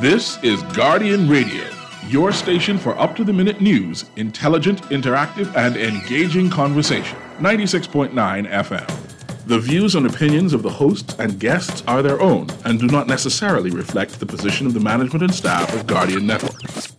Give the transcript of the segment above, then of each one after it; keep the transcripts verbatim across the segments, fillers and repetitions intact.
This is Guardian Radio, your station for up-to-the-minute news, intelligent, interactive, and engaging conversation. ninety-six point nine F M. The views and opinions of the hosts and guests are their own and do not necessarily reflect the position of the management and staff of Guardian Network.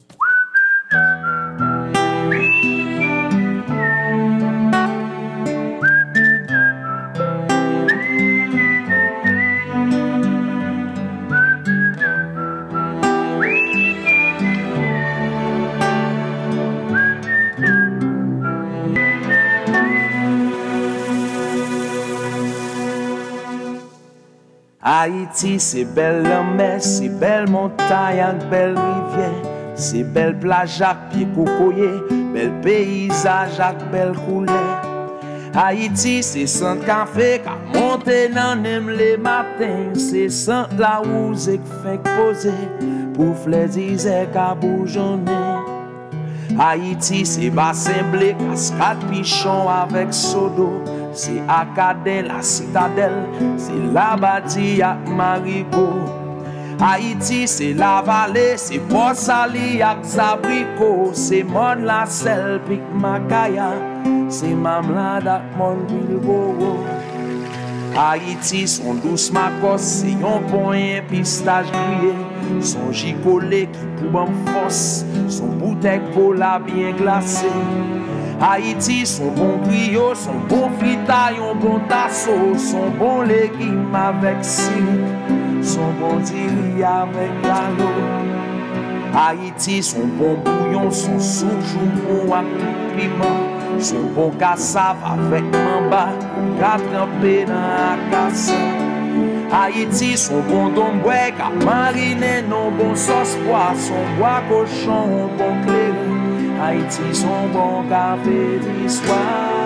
Haïti, c'est belle mer, c'est belle montagne avec belle rivière, c'est belle plage avec pied cocoyer, bel paysage avec belle couleur. Haïti, c'est sans café qui monte dans les matins, c'est sans la rose qui fait poser pour fléziser qui bougeonner. Haïti, c'est bassin blé, cascade pichon avec sodo. C'est Acadien, la citadelle, c'est la bâtie à Marigot. Haïti, c'est la vallée, c'est Port-Sali à Zabrico. C'est Mon la Selle, Pic Macaya, c'est Mamlade à Mon-Bilbao. Haïti, son douce macos, c'est yon point pistache grillé. Son gicolé qui pou en force, son bouteille cola bien glacée. Haïti, son bon brio, son bon fritaille, son bon tasso, son bon légume avec sirop, son bon diri avec l'alo. Haïti, son bon bouillon, son soujou avec tout piment, son bon cassave avec mamba, quatre trempé dans la casse. Haïti, son bon domboué, qu'a mariné, non bon sauce pois, son bois cochon, bon clé. Haïti, son bon café d'histoire.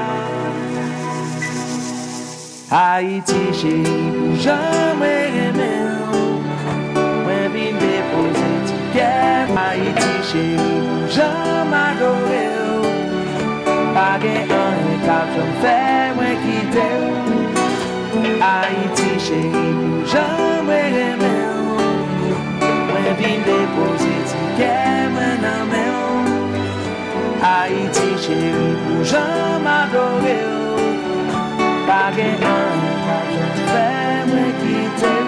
Haïti, chérie, pour jamais aimer. Moi, vine déposer ticket. Haïti, chérie, pour jamais adorer. Pas un cap, je me fais, moi, quitter. Haïti, chérie, pour jamais aimer. Moi, vine déposer ticket, maintenant. Haïti, chérie, pour jamais adorer. Pas un cap, je me fais, moi, quitter.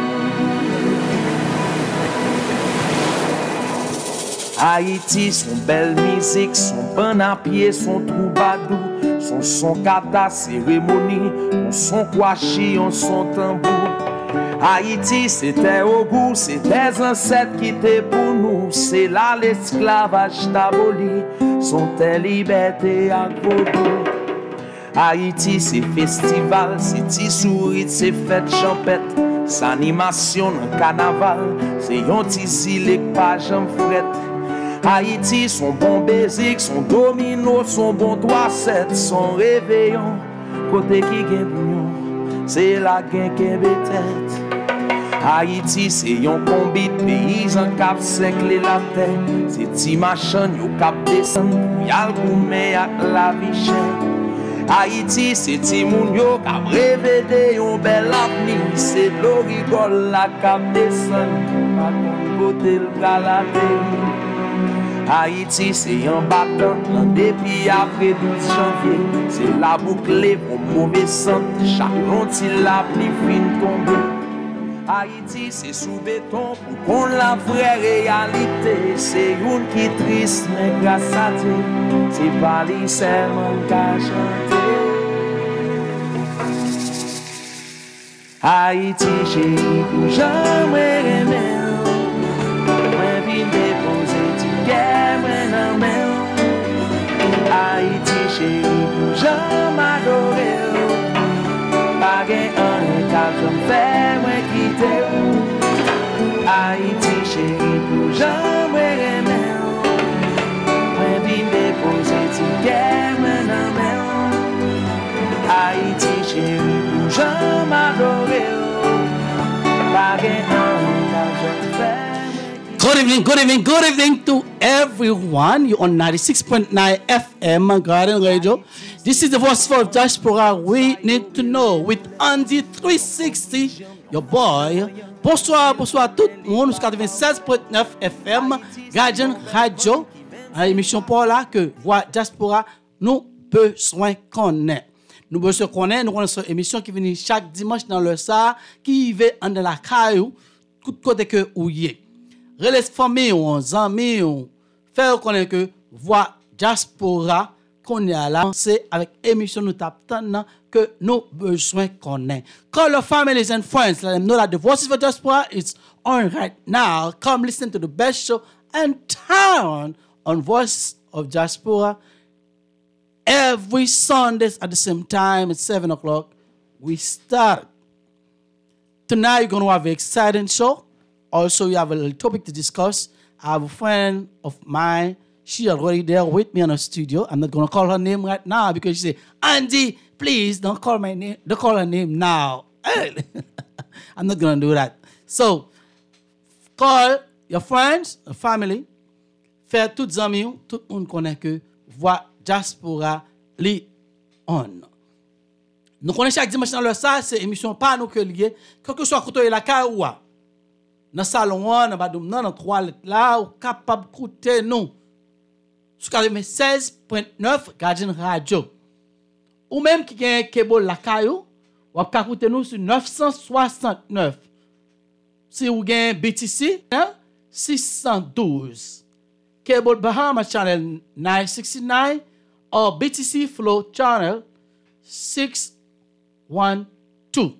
Haïti, son belle musique, son bon à pied, son troubadour, son son kata cérémonie, on son kwachi, on son tambour. Haïti, c'était au goût, c'est des ancêtres qui étaient pour nous, c'est là l'esclavage d'aboli, son tes liberté à vaudou. Haïti, c'est festival, c'est tisourit, c'est fête champette, c'est animation dans carnaval, c'est yon tisile pas j'en frette. Haïti, son bon baiser, son domino, son bon trois sept, son réveillon, côté qui gagne bouillon, c'est la gain qui tête. Haïti, c'est yon combi de paysans cap seclé la tête, c'est ti machin yo cap descend, yal goumé ak la vie chère. Haïti, c'est ti moun yo cap rêvé yon bel avenir, c'est l'eau rigole la cap descend, pas ton côté le bras la terre. Haïti, c'est un battant, un dépit après douze janvier. C'est la boucle pour mauvais sang, chaque lonti la pluie fin tomber. Haïti, c'est sous béton pour qu'on la vraie réalité. C'est une qui triste, mais grâce à Dieu, c'est pas les seulement qu'à chanter. Haïti, chérie, pour jamais aimer. Moi, vine déposer ticket. Haïti, chérie, pour jamais adorer. Pas un cap, je me fais, moi, quitter. Haïti, chérie, pour jamais aimer. Moi, vine déposer ticket, maintenant. Haïti, chérie, pour jamais adorer. Pas un cap, je me fais. Good evening, good evening, good evening to everyone. You're on ninety-six point nine F M Guardian Radio. This is the voice for diaspora we need to know with Andy three sixty, your boy, Bonsoir, bonsoir tout le monde. Nous quatre-vingt-seize point neuf F M, Guardian Radio. À l'émission pour là que Voix Diaspora, nous besoin connaître. Nous besoin connaître, nous connaissons une émission qui vient chaque dimanche dans le ça, qui va en la caillou, tout côté que ou y est. Relais famille ou amis ou faire connaître que Voix Diaspora qu'on est à lancer avec émission nous tapons que nous besoin connaître. Call your families and friends, let them know that the Voices of Diaspora is on right now. Come listen to the best show in town on Voice of Diaspora every Sundays at the same time at seven o'clock. We start. Tonight, you're going to have an exciting show. Also, you have a little topic to discuss. I have a friend of mine. She already there with me in the studio. I'm not going to call her name right now because she said, Andy, please don't call my name. Don't call her name now. I'm not going to do that. So, call your friends, your family. Faire toutes les amis, tout le monde connaît que Voix Diaspora li on. Nous connaissons chaque dimanche dans le ça, c'est émission pas nous que lié, quel que soit côté la caoua. Dans salon, dans badoum, dans toilette là, ou capable d'écouter nous. Sur quatre-vingt-seize point neuf Guardian Radio. Ou même qui gagne cable la caillou, ou capable d'écouter nous sur neuf cent soixante-neuf. Si vous gagnez B T C, hein, six cent douze. Cable Bahama Channel nine sixty-nine or B T C Flow Channel six one two.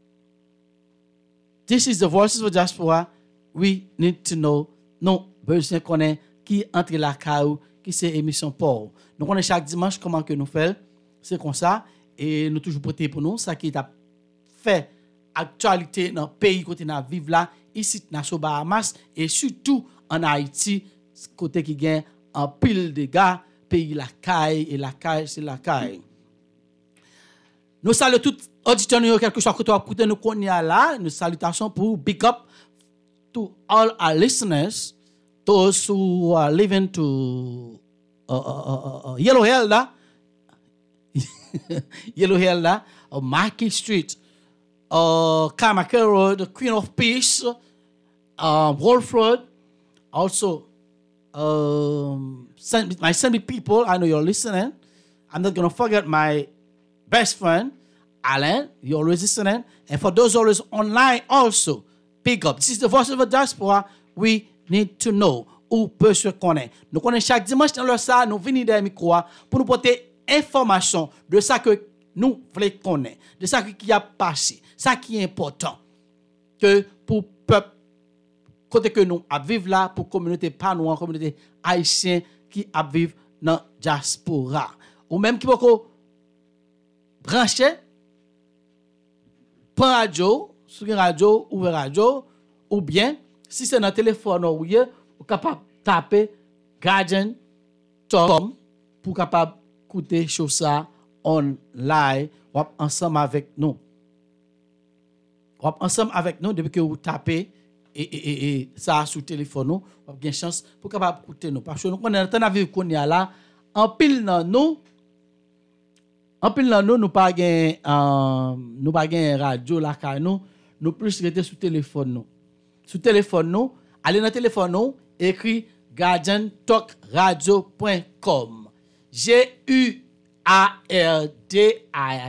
This is the Voices of Diaspora. We need to know. Non, besoin connaît qui entre la caillou, qui c'est émission pour. Nous connaissons chaque dimanche comment que nous faisons. C'est comme ça. Et nous toujours prêtés pour nous. Ça qui a fait actualité dans le pays côté nous vivons là, ici dans les Bahamas et surtout en Haïti. Côté qui gagne en pile de gars, pays la caille et la caille, c'est la caille. Nous saluons tous auditeurs, quelque chose que tu as écouté, nous connaissons là. Nous salutations pour big up to all our listeners, those who are living to uh, uh, uh, uh, Yellow Hill là, Yellow Hill là, or Market Street, or Carmichael Road, Queen of Peace, uh, Wolf Road, also. Um, my Assembly people, I know you're listening. I'm not going to forget my best friend, Alan. You're always listening. And for those always online also, pick up. This is the Voice of the Diaspora. We need to know où peut se connaître. Nous connaissons chaque dimanche dans le ça, nous venons des micros pour nous porter information de ça que nous voulons connaître, de ça qui a passé, ça qui est important. Que pour peuple côté que nous vivons là pour communauté pas noire, communauté haïtienne qui vivent dans diaspora. Ou même qui peut brancher prend radio, sur radio ou radio ou bien si c'est dans téléphone ou bien ou capable taper Guardian Tom pour capable écouter chose ça online ou ensemble avec nous. Ou ensemble avec nous depuis que vous tapez et, et, et, et ça sur téléphone nous on a une chance pour capable écouter nous parce que nous on est en train de vivre qu'on y a là en pile dans nous en pile dans nous nous pas gain euh, nous pas gain radio là car nous nous plus rester sur téléphone nous sur téléphone nous aller dans téléphone nous écrit guardian talk radio point com G U A R D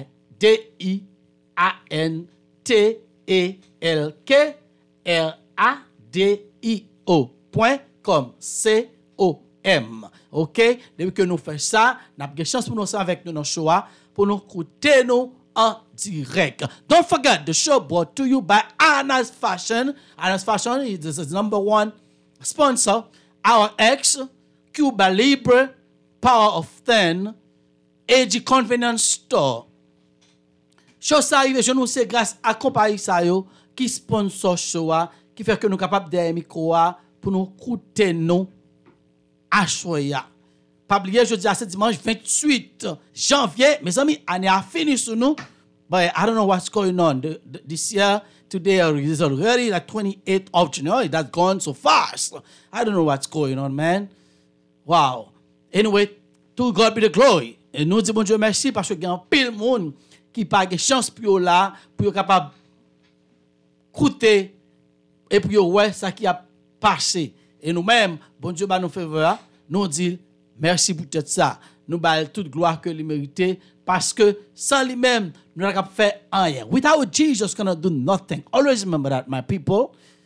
I A N T E L K R A D I O point com C O M. OK? Depuis que nous faisons ça, nous avons une chance pour nous faire avec nous dans le show, pour nous écouter nous en direct. Don't forget, the show brought to you by Anna's Fashion. Anna's Fashion is the number one sponsor. Our X, Cuba Libre, Power of ten, A G Convenience Store. Show ça arrive, je nous sais grâce à compagnie ça yo qui sponsor show qui fait que nous capable de micro pour nous écouter nous à choya. Pas oublier jeudi à ce dimanche vingt-huit janvier, mes amis, année a fini sur nous. But I don't know what's going on the, the, this year. Today is already like twenty-eighth of January. That's gone so fast. I don't know what's going on, man. Wow. Anyway, to God be the glory. Et nous disons bon Dieu merci parce que il y a un pile monde qui pas de chance pour là pour capable écouter et puis ouais ça qui a passé et nous-mêmes bon Dieu bah nous faveur nous dit merci pour tout ça nous bail toute gloire que il mérite parce que sans lui-même nous n'avons pas fait rien. Without Jesus cannot do nothing. Always remember that, my people.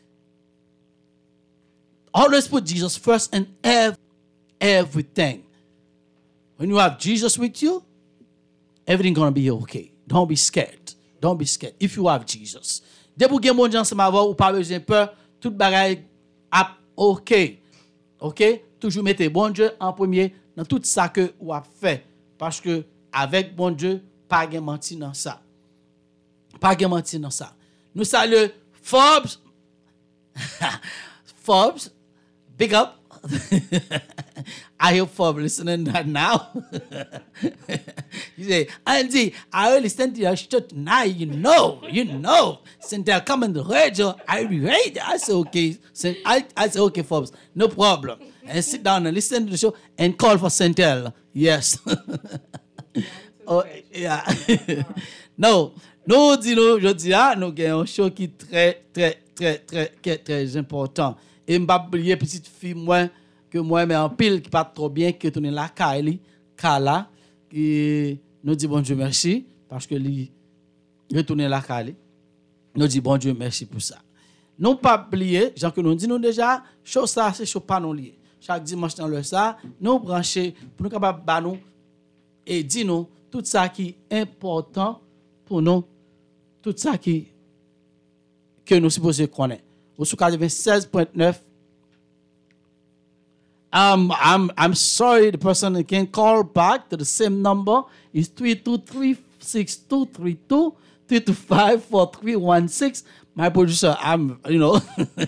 Always put Jesus first in ev- everything. When you have Jesus with you, everything's gonna be okay. Don't be scared. Don't be scared. If you have Jesus. Dès pour gagner mon Dieu ensemble avec ou pas besoin peur, tout bagaille a ok. Ok? Toujours mettez bon Dieu en premier dans tout ça que vous avez fait. Parce que avec bon Dieu, pas de menti dans ça. Pas de menti dans ça. Nous saluons Forbes. Forbes, big up. I hope Forbes listening that now. You say, Andy, I only listen to your shit now. You know, you know. Since they're coming to the radio, I read. I say, okay. I, I say, okay, Forbes, no problem. And sit down and listen to the show and call for Centel. Yes. Oh, yeah. No, nous disons, je dis, ah, nous avons un show qui est très, très, très, très, très, très important. Et je ne vais pas oublier petite fille, moi, que moi, mais en pile, qui pas trop bien, qui tourne la Kylie, Kala, qui nous dit bon Dieu merci, parce que lui, retourne la Kylie. Nous dit bon Dieu merci pour ça. Nous pas oublier, gens que nous disons déjà, chose ça, c'est chose pas non lié. Chaque dimanche dans le ça, nous brancher pour nous capable ba nous et dire nous tout ça qui est important pour nous, tout ça qui que nous supposons connaître. Au sous quatre-vingt-seize point neuf. Um, I'm I'm sorry, the person that can call back to the same number is three two three, six two three two, three two five, four three one six. My producer, I'm, you know.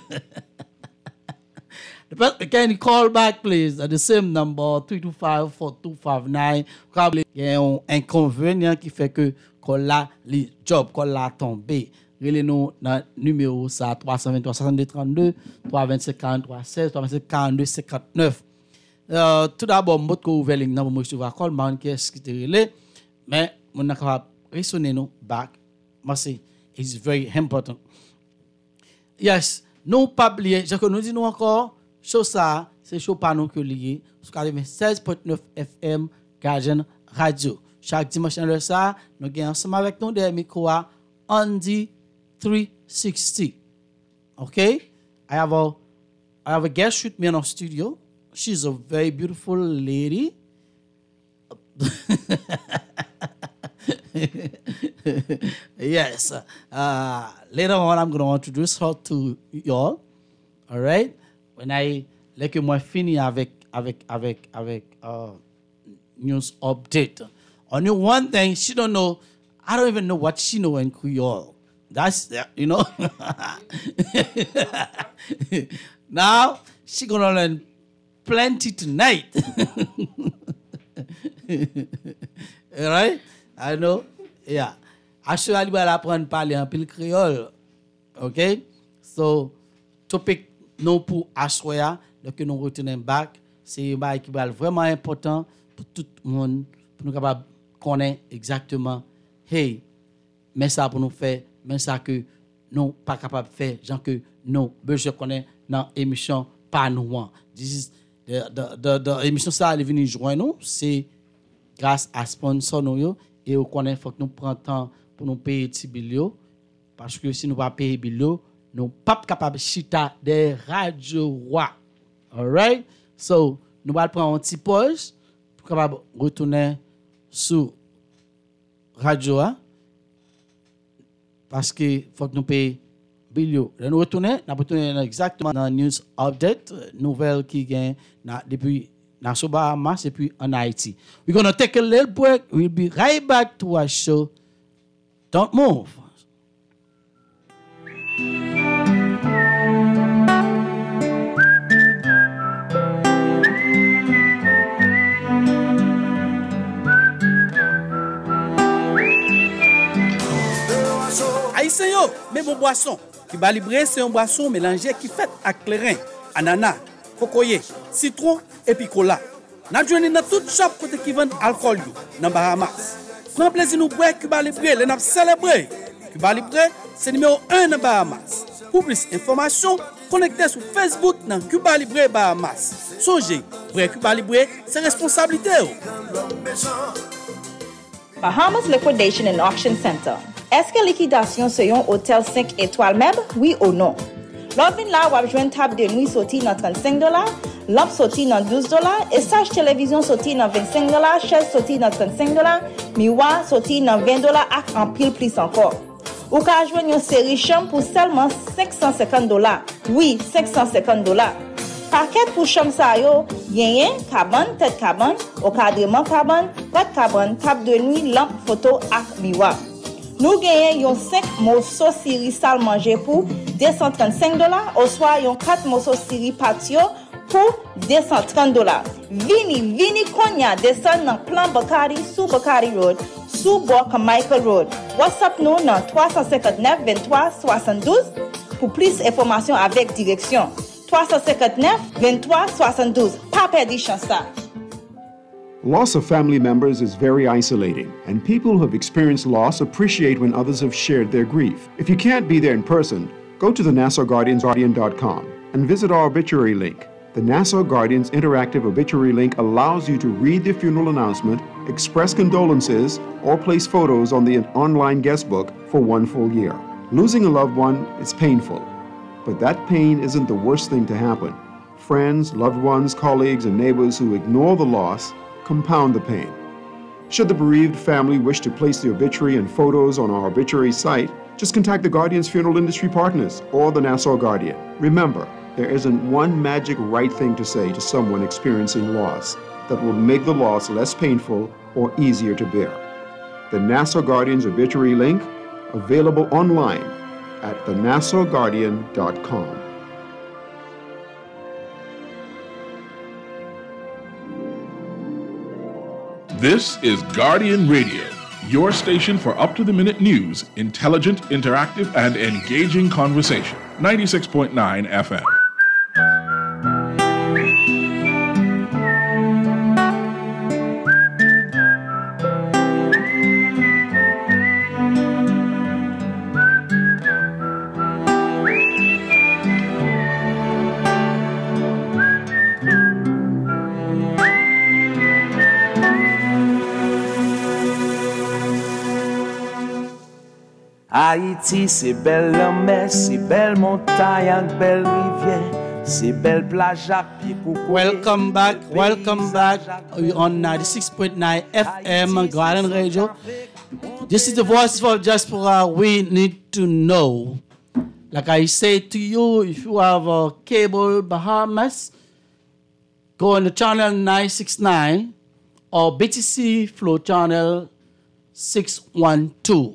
The person can call back, please, at the same number, three two five, four two five nine. Probably, il y a un inconvénient qui fait que qu'on l'a le job, qu'on l'a tombé. Relez-nous dans le numéro ça, trois cent vingt-trois, soixante-deux, trente-deux, trois cent vingt-cinq, quarante-trois, seize, trois cent vingt-cinq, quarante-deux, cinquante-neuf. Euh, tout d'abord, je vais ouvrir ligne pour me recevoir call, man qui est qui te relais, mais on n'a pas résonner nous back. Merci. It's very important. Yes, nous pas oublier, je que nous disons encore, chose ça, c'est chaud pas nous que lié, sur quatre-vingt-seize point neuf F M Gajan Radio. Chaque dimanche dans le ça, nous gagnons ensemble avec nous des micros Andy three sixty. Okay? I have a I have a guest with me in our studio. She's a very beautiful lady. Yes. Uh, later on, I'm going to introduce her to y'all. All right? When I let you more fini avec avec avec avec uh, news update. Only one thing she don't know. I don't even know what she know in Creole. That's, you know. Now, she gonna learn plenty tonight. All right? I know. Yeah. Actually, elle va apprendre à parler un peu le créole. OK? So, topic non pour Assoya, donc nous retournons back, c'est un bail qui va être vraiment important pour tout le monde, pour nous capables connaître exactement, hey, mais ça pour nous faire, mais ça que nous pas capable de faire, gens que nous besoin connaître dans l'émission pas nous. This is the the the, the émission ça elle est venue joindre nous, c'est grâce à sponsor nous et on connaît faut que nous prend temps pour nous payer petit billet parce que si nous pas payer billet, nous pas capable chita des radios roi. All right? So, nous allons prendre un petit pause pour capable retourner sur radio parce que faut que nous payer billet. Nous retourner, nous retourner exactement dans news update, nouvelle qui gagne depuis dans Bahamas et puis en Haïti. We're going to take a little break. We'll be right back to our show. Don't move. Haïtien yo, mais mon boisson qui va livrer c'est un boisson mélangé qui fait avec clairin, ananas, cocoyer, citron et puis cola. N'a joindre dans toute shop côté qui vend alcool yo dans Bahamas. Prends plaisir nous boire Cuba Libre, les n'a célébrer. Cuba Libre c'est numéro un dans Bahamas. Pour plus d'informations, connectez sur Facebook dans Cuba Libre Bahamas. Songez, vrai Cuba Libre, c'est responsabilité. Bahamas Liquidation and Auction Center. Est-ce que liquidation c'est un hôtel cinq étoiles même? Oui ou non? L'offre là, vous avez une table de nuit sortie dans trente-cinq dollars, lampe sortie dans douze dollars, et sage télévision sortie dans vingt-cinq dollars, chaise sortie dans trente-cinq dollars, miroir sortie dans vingt dollars et en pile plus encore. Ou qu'à joindre une série chambre pour seulement cinq cent cinquante dollars. Oui, cinq cent cinquante dollars. Paquet pour chambre ça yo, yen cabane, tête cabane, encadrement cabane, tête cabane, table de nuit, lampe photo et miroir. Nous gagnons cinq morceaux série salle manger pour deux cent trente-cinq dollars, ou soit yon quatre morceaux série patio pour deux cent trente dollars. Vini, vini konya descend dans plan Bakari sous Bakari Road, sous bord Michael Road. WhatsApp nous dans trois cent cinquante-neuf vingt-trois soixante-douze pour plus d'informations avec direction. trois cent cinquante-neuf vingt-trois soixante-douze. Pas perdu chance ça. Loss of family members is very isolating, and people who have experienced loss appreciate when others have shared their grief. If you can't be there in person, go to the Nassau Guardians Guardian dot com and visit our obituary link. The Nassau Guardians interactive obituary link allows you to read the funeral announcement, express condolences, or place photos on the online guest book for one full year. Losing a loved one is painful, but that pain isn't the worst thing to happen. Friends, loved ones, colleagues, and neighbors who ignore the loss compound the pain. Should the bereaved family wish to place the obituary and photos on our obituary site, just contact the Guardian's funeral industry partners or the Nassau Guardian. Remember, there isn't one magic right thing to say to someone experiencing loss that will make the loss less painful or easier to bear. The Nassau Guardian's obituary link, available online at the nassau guardian dot com. This is Guardian Radio, your station for up-to-the-minute news, intelligent, interactive, and engaging conversation. ninety-six point nine F M. Haïti, c'est belle mer, c'est belle montagne avec belle rivière, c'est belle plage à pico. Welcome back, welcome back on ninety-six point nine F M Guardian Radio. This is the voice of diaspora we need to know. Like I say to you, if you have a cable Bahamas, go on the channel nine sixty-nine or B T C Flow channel six twelve.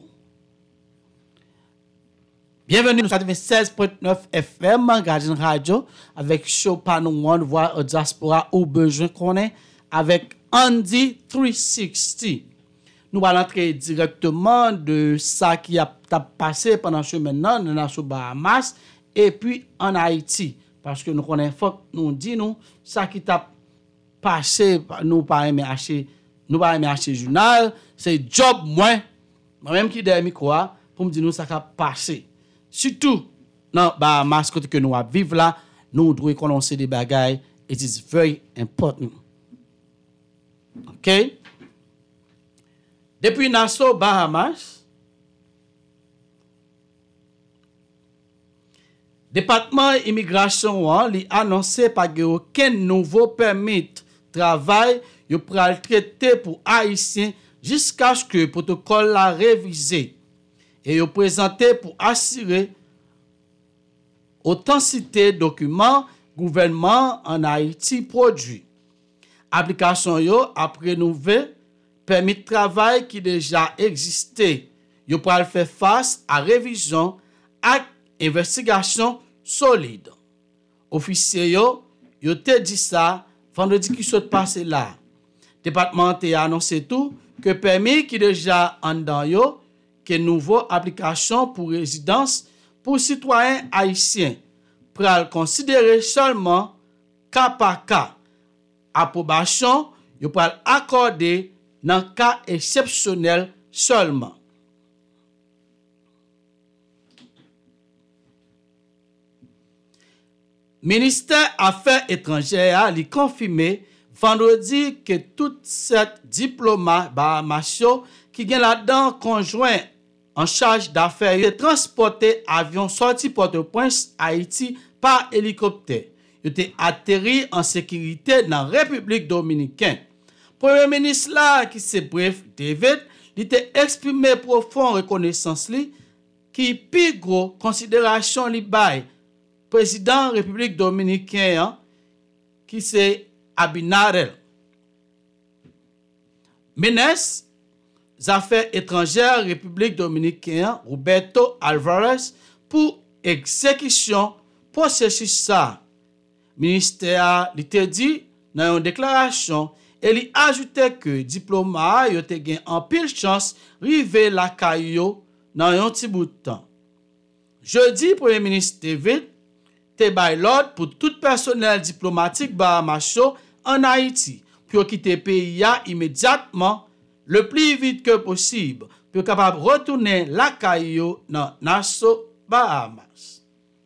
Bienvenue sur quatre-vingt-seize point neuf F M, Guardian Radio, avec Chopin One Voix au Diaspora au besoin qu'on est, avec Andy trois cent soixante. Nous allons entrer directement de ça qui a passé pendant ce maintenant dans les Bahamas et puis en Haïti. Parce que nous connaissons, nous disons, ça qui a passé, nous pas aimer acheter, nous pas aimer acheter journal, c'est job moins, moi-même qui derrière micro pour me dire nous ça qui a passé. Surtout dans Bahamas côté que nous vivons là, nous devons connaître des bagailles. It is very important. OK? Depuis Nassau, Bahamas, département immigration a annoncé pas aucun nouveau permis de travail yo pral traiter pour haïtiens jusqu'à ce que le protocole la révisé. Et yo présenté pour assurer authenticité documents gouvernement en Haïti produit. Application yo après renouvelé permis de travail qui déjà existait. Yo pral faire face à révision et investigation solide. Officier yo yo te dit ça vendredi qui s'est passé là. Département a annoncé tout que permis qui déjà en dans yo que nouveau application pour résidence pour citoyens haïtiens pral considérer seulement cas par cas. Approbation yo pral accorder dans cas exceptionnel seulement. Ministère Affaires étrangères a confirmé vendredi que tout sept diplomates bahamasio qui gagnent là-dedans conjoint en charge d'affaires de transporter avion sorti Port-au-Prince Haïti par hélicoptère. Il était atterri en sécurité dans la République dominicaine. Premier ministre là qui c'est bref David, il était exprimé profonde reconnaissance li qui plus gros considération li bail président République dominicaine hein, qui c'est Abinadel. Ministre des Affaires étrangères République dominicaine Roberto Alvarez pour exécution processus ça. Ministère li te dit dans une déclaration et il ajoutait que diplomate yo te gen en pile chance rive la kayo dans un petit bout de temps. Jeudi, Premier ministre David te bay l'ordre pour tout personnel diplomatique bahamasio en Haïti pour quitter pays immédiatement le plus vite que possible pour capable retourner la kayo dans Nassau, Bahamas.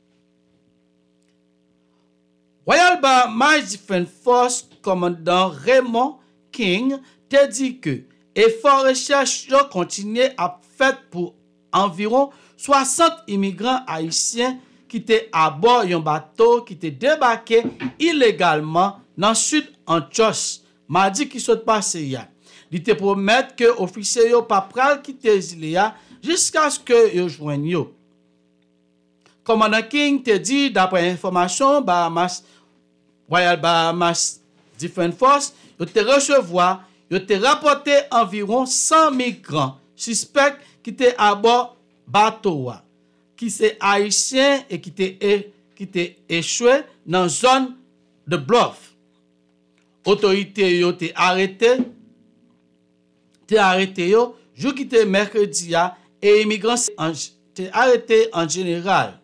Royal Bahamas Defense Force commandant Raymond King te dit que effort recherche continue à fait pour environ soixante immigrants haïtiens qui étaient à bord d'un bateau qui était débarqué illégalement dans le sud Antioche mardi qui s'est passé hier. Il te promet que officiers yo pas pral quitter l'île jusqu'à ce que yo joignent yo. Commandant King te dit d'après information Bahamas Royal Bahamas Defense Force, yo te recevoir, yo te rapporté environ cent migrants suspects qui étaient à bord bateau qui c'est haïtien et qui étaient qui étaient échoué dans zone de Bluff. Autorité yo te arrêté te arrêté yo jour qui était mercredi et immigrants te arrêté en général.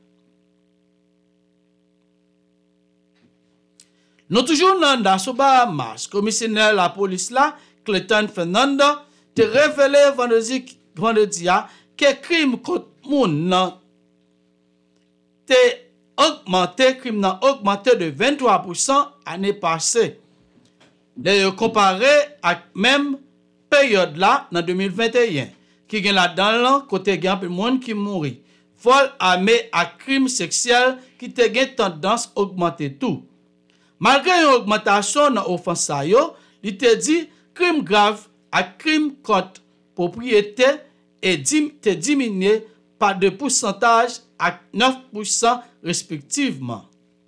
Nous toujours dans Nassau Bahamas, commissaire la police là, Clayton Fernando, te révélé vendredi vendredi que crime contre moun nan te augmenté, crime nan augmenté de vingt-trois pour cent année passée. D'ailleurs comparé à même période là dans deux mille vingt et un, qui gen là dans côté gen peu monde qui mouri. Vol armé à crime sexuel qui te gen tendance augmenter tout. Malgré une augmentation dans l'offense, il te dit crime grave à crime contre propriété et te diminué par deux pourcentages à neuf pour cent respectivement.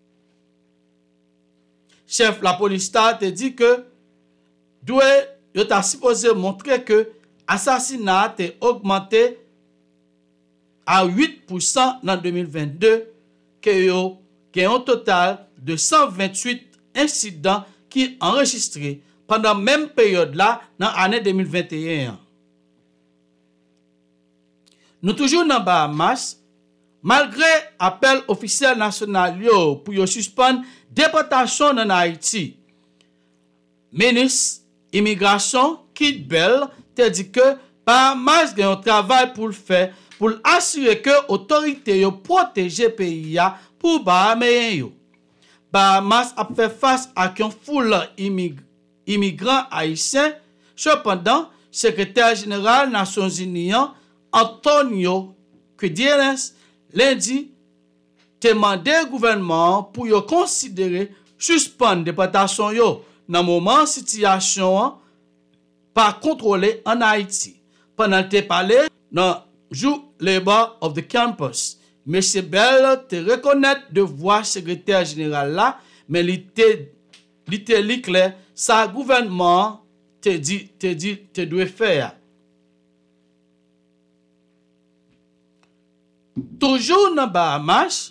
Chef la police te dit que doit yo ta supposé montrer que assassinat est augmenté à huit pour cent dans deux mille vingt-deux que yo qui ont un total de cent vingt-huit incidents qui enregistrés pendant la même période là dans l'année deux mille vingt et un. Nous toujours dans Bahamas, malgré appel officiel national yo pour yo suspendre déportation en Haïti. Ministre immigration Kit Bell te dit que Bahamas a un travail pour le faire pour assurer que autorité yo protéger pays pour Bahaméens yo. Bahamas a fait face à une foule immig- immigrants haïtiens. Cependant, secrétaire général des Nations Unies Antonio Guterres lundi demandé au gouvernement pour yo considérer suspendre déportation yo dans moment situation pas contrôlée en Haïti. Pendant te parlé dans jour Labor of the Campus, M. Bell te reconnaît de voir secrétaire général là, mais il te il te li clair sa gouvernement te dit te dit te doit faire. Toujours dans Bahamas,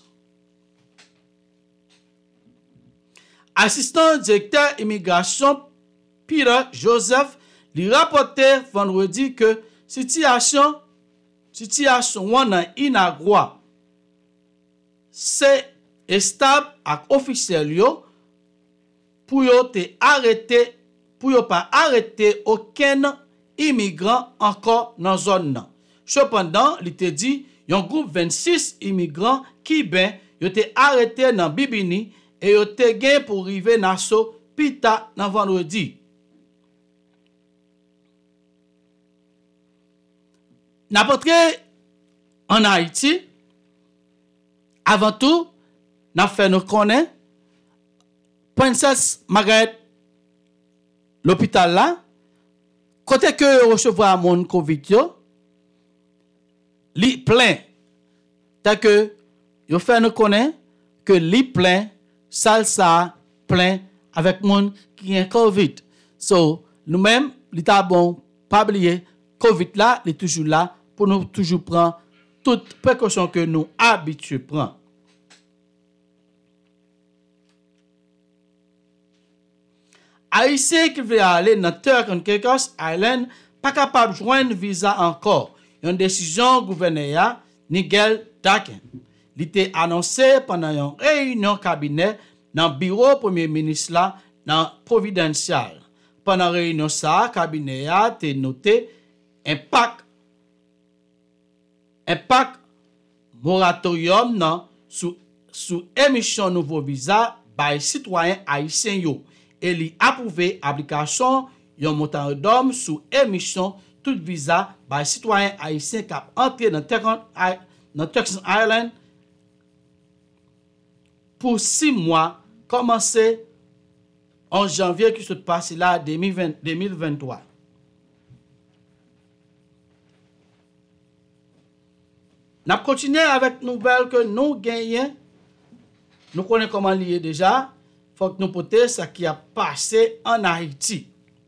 assistant directeur immigration Peter Joseph lui rapportait vendredi que situation situation dans Inagua c'est stable ak officiel yo pour yo te arrêter pour yo pas arrêter aucun immigrant encore dans zone nan. Cependant, il te dit yon groupe vingt-six immigrants qui ben yo te arrêté dans Bibini et yo te gen pour rive Nassau pita nan vendredi. N'importe en Haïti, avant tout, n'a fait nous connaître Princesse Margaret l'hôpital là, côté que recevoir mon Covid yo, li plein. Tant que yo fait nous connaître que li plein, salsa plein avec mon qui a Covid. So, nous-mêmes, l'état bon, pas oublier, Covid là, il est toujours là pour nous toujours prendre toutes précautions que nous habitués prendre. Haïtiens qui veulent aller dans Turk and Caicos Island, pas capable de joindre visa encore. Une décision gouverneur Nigel Daken. Il était annoncé pendant une réunion cabinet dans le bureau premier ministre là, dans Providencial. Pendant la réunion ça, cabinet a été noté impact impact moratorium non sous sous émission nouveau visa par citoyens haïtiens yo. Et li approuvé application yon montant d'homme sous émission tout visa par citoyens haïtiens qui entré dans dans Turks Island pour six mois commencé en janvier qui se passe là deux mille vingt-trois. N'a continué avec nouvelle que nous gagnons. Nous connaissons comment lier déjà. Faut que nous porter ce qui a passé en Haïti.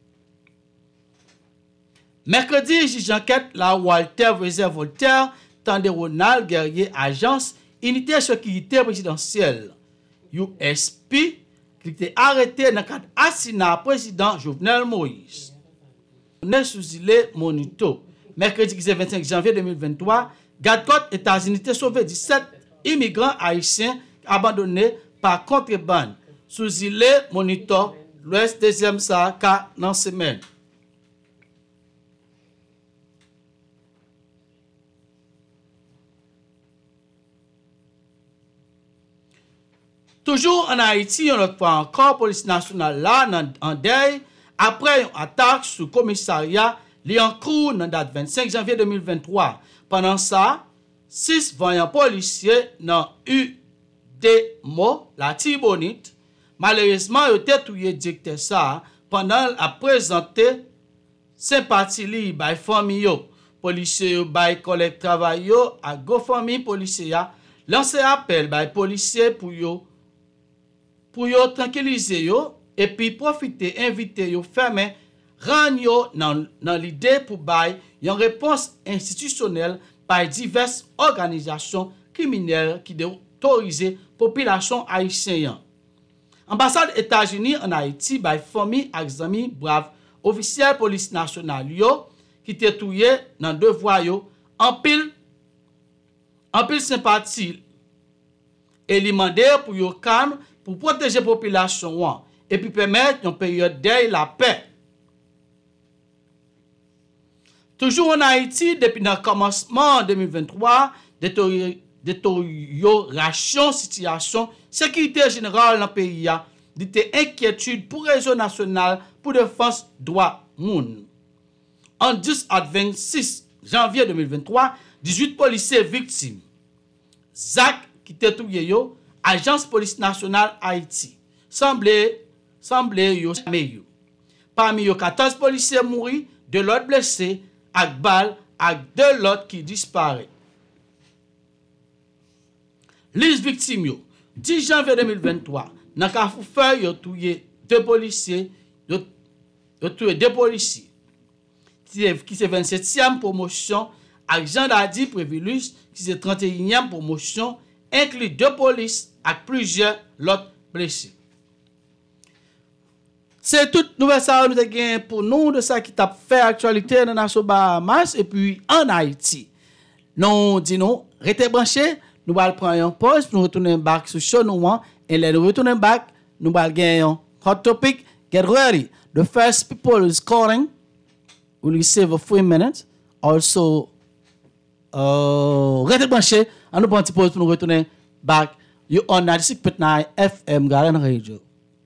Mercredi, juge enquête la Walter Weiser Voltaire, tendait Ronald Guerrier, agence unité de sécurité présidentielle U S P, qui était arrêté dans le cadre assassinat président Jovenel Moïse. On est sous île Monito. Mercredi vingt-cinq janvier deux mille vingt-trois, garde-côte États-Unis a sauvé dix-sept immigrants haïtiens abandonnés par contrebande sous île Monito, l'ouest deuxième Sahara dans la semaine. Toujours en Haïti, on autre fois encore, la police nationale là, en deuil, après une attaque sur le commissariat Liancourt, dans la date vingt-cinq janvier deux mille vingt-trois. Pendant ça, six voyants policiers dans U D M O, la Tibonite, malheureusement, ils ont été tués directeur ça pendant à présenter sympathie li by famille yo. Policiers by collègue travail yo à go famille policier lancé appel by policiers pour yo pour yo tranquilliser yo et puis profiter inviter yo fermer rendre yo dans dans l'idée pour bay une réponse institutionnelle par diverses organisations criminelles qui autorisent population haïtienne. Ambassade États-Unis en Haïti by famille ak zami brave officiel police nationale yo qui te touye dans deux voies yo en pile en pile sympathie et li mandé pour yo calme pour protéger population et puis permettre une période de la paix. Toujours en Haïti, depuis le commencement deux mille vingt-trois, détérioration situation sécurité générale dans le pays a dit inquiétude pour réseau national pour défense droit moun. En dix à vingt-six janvier deux mille vingt-trois, dix-huit policiers victimes. Zach qui était touye yo, agence police nationale Haïti. Semblait semblait yo yo. Parmi yo quatorze policiers mouri, deux autres blessés ak balle ak deux autres qui disparaissent. Les victimes yo, dix janvier deux mille vingt-trois, dans Kafoufeu yo touye deux policiers, yo, yo touye deux policiers. Qui c'est vingt-septième promotion avec Jean Dadi Prévilus qui c'est trente et unième promotion inclut deux polices avec plusieurs autres blessés. C'est toute nouvelle ça nous avons pour nous de ça qui t'a fait actualité dans la Bahamas et puis en Haïti. Nous disons restez branchés, nous allons prendre une pause pour nous retourner back sur show nous et les retourner back, nous allons gagner un hot topic. Get ready. The first people is calling will receive a three minutes. Also, uh, restez branchés, on nous prend une pause pour nous retourner back You on ninety-six point nine F M Garden Radio.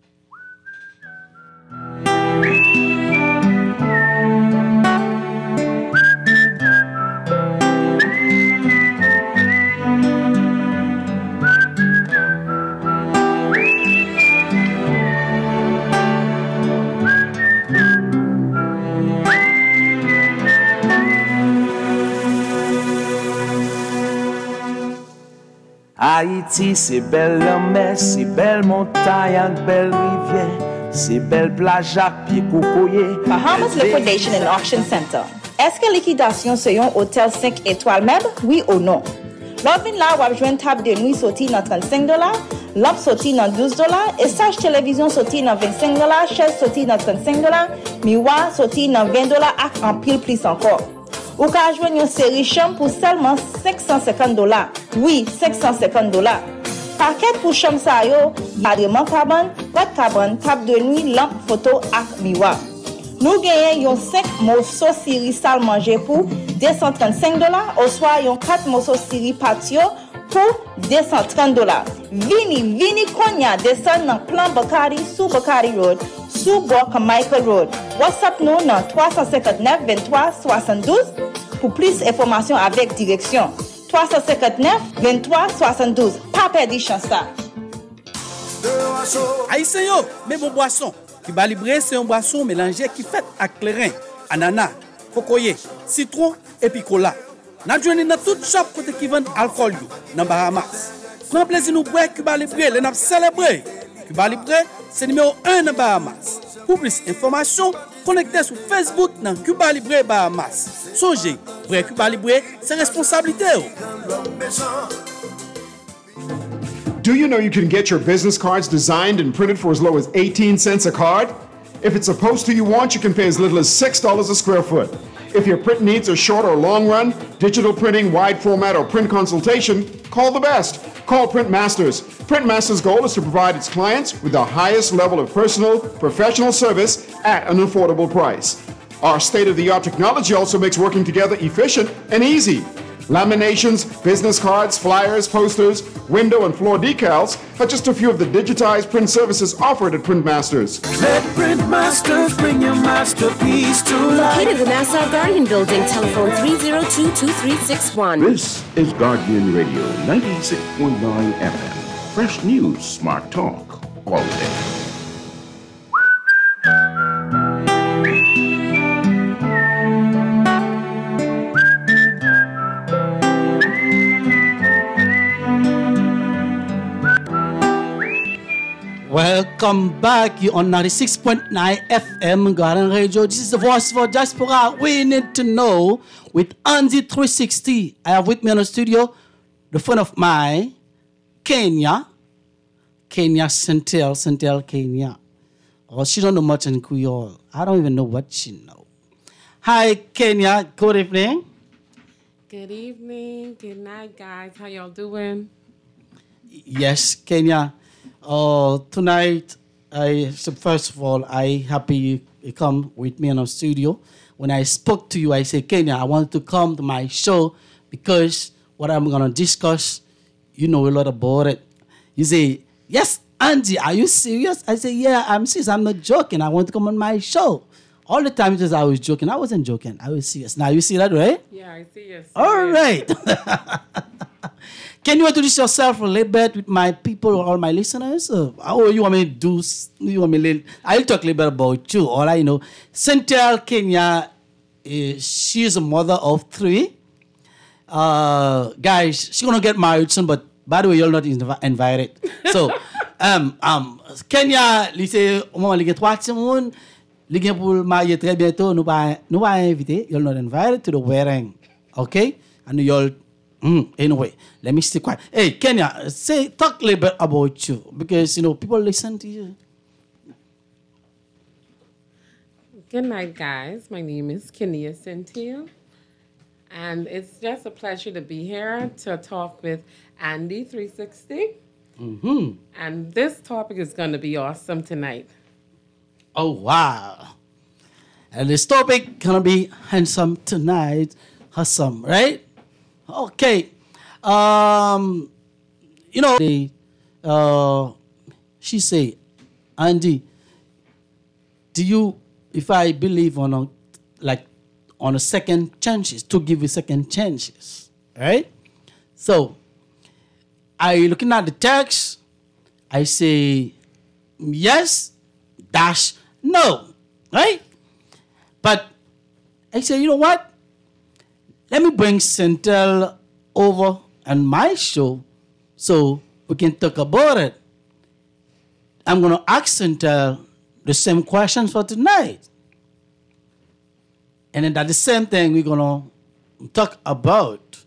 Haïti, c'est belle la mer, c'est belle montagne avec belle rivière, c'est belle plage avec pied cocoyer. Bahamas Liquidation and Auction Center. Est-ce que liquidation c'est un hôtel cinq étoiles même? Oui ou non? L'offre là, vous avez une table de nuit sortie dans trente-cinq dollars, lampe sortie dans douze dollars, et sage télévision sortie dans vingt-cinq dollars, chaise sortie dans trente-cinq dollars, miroir sortie dans vingt dollars et en pile plus encore. Ou ka joindre une série chambre pour seulement cinq cent cinquante dollars. Oui, cinq cent cinquante dollars. Paquet pour chambre ça yo, barrement cabane, boîte cabane, table de nuit, lampe photo et miroir. Nous gagnons cinq morceaux série salle manger pour deux cent trente-cinq dollars, ou soit yon quatre morceaux série patio pour deux cent trente dollars. Vini, vini konya descend dans plan Bakari sous Bakari Road, sous bord Michael Road. WhatsApp nous dans trois cent cinquante-neuf vingt-trois soixante-douze pour plus d'informations avec direction. trois cent cinquante-neuf vingt-trois soixante-douze. Pas perdre chance ça. Haïtien yo, mais bon boisson. Cuba Libre, c'est un boisson mélangé qui fait avec clairin, ananas, cocoyer, citron et puis cola. N'a journée dans toute shop côté qui vend alcool yo, dans Bahamas. Prends plaisir nous boire Cuba Libre, les n'a célébrer. Cuba Libre, c'est numéro un dans Bahamas. Pour plus d'informations, connectez sur Facebook dans Cuba Libre Bahamas. Songez, boire Cuba Libre, c'est responsabilité. Do you know you can get your business cards designed and printed for as low as eighteen cents a card? If it's a poster you want, you can pay as little as six dollars a square foot. If your print needs are short or long run, digital printing, wide format, or print consultation, call the best. Call Print Masters. Print Masters' goal is to provide its clients with the highest level of personal, professional service at an affordable price. Our state-of-the-art technology also makes working together efficient and easy. Laminations, business cards, flyers, posters, window and floor decals are just a few of the digitized print services offered at Print Masters. Let Print Masters bring your masterpiece to life. Located in the Nassau Guardian Building, telephone three oh two, two three six one. This is Guardian Radio ninety-six point nine F M. Fresh news, smart talk, all day. Welcome back. You on ninety-six point nine F M Garden Radio. This is the voice for diaspora. We need to know with Andy three sixty. I have with me on the studio the friend of mine, Kenya. Kenya Centel, Centel Kenya. Oh, she don't know much in Creole. I don't even know what she know. Hi, Kenya. Good evening. Good evening. Good night, guys. How y'all doing? Yes, Kenya. Uh, tonight, I so first of all, I happy you, you come with me in our studio. When I spoke to you, I said, Kenya, I want to come to my show because what I'm gonna discuss, you know a lot about it. You say, yes, Andy, are you serious? I say, yeah, I'm serious. I'm not joking. I want to come on my show. All the time, because I was joking. I wasn't joking. I was serious. Now you see that, right? Yeah, I see you. All right. Can you introduce yourself a little bit with my people or all my listeners? Uh, how you want me to do? You want me little, I'll talk a little bit about you. All I know, Centel Kenya, uh, she's a mother of three. Uh, guys, she's gonna get married soon, but by the way, you're not inv- invited. So, um, um, Kenya, lui c'est au moment où il y a trois petits monde, il y a pour marier très bientôt. Nous pas, nous pas invité. You're not invited to the wedding, okay? And you'll. Mm, anyway, let me stay quiet. Hey, Kenya, say talk a little bit about you because you know people listen to you. Good night, guys. My name is Kenya Centil, and it's just a pleasure to be here to talk with Andy three sixty. Mm-hmm. And this topic is going to be awesome tonight. Oh wow! And this topic gonna be handsome tonight, awesome, right? Okay, um, you know, they uh, she say, Andy, do you, if I believe on a, like, on a second chances, to give you second chances, right? So, I looking at the text, I say, yes, dash, no, right? But I say, you know what? Let me bring Centel over on my show so we can talk about it. I'm going to ask Centel the same questions for tonight. And then that's the same thing we're going to talk about.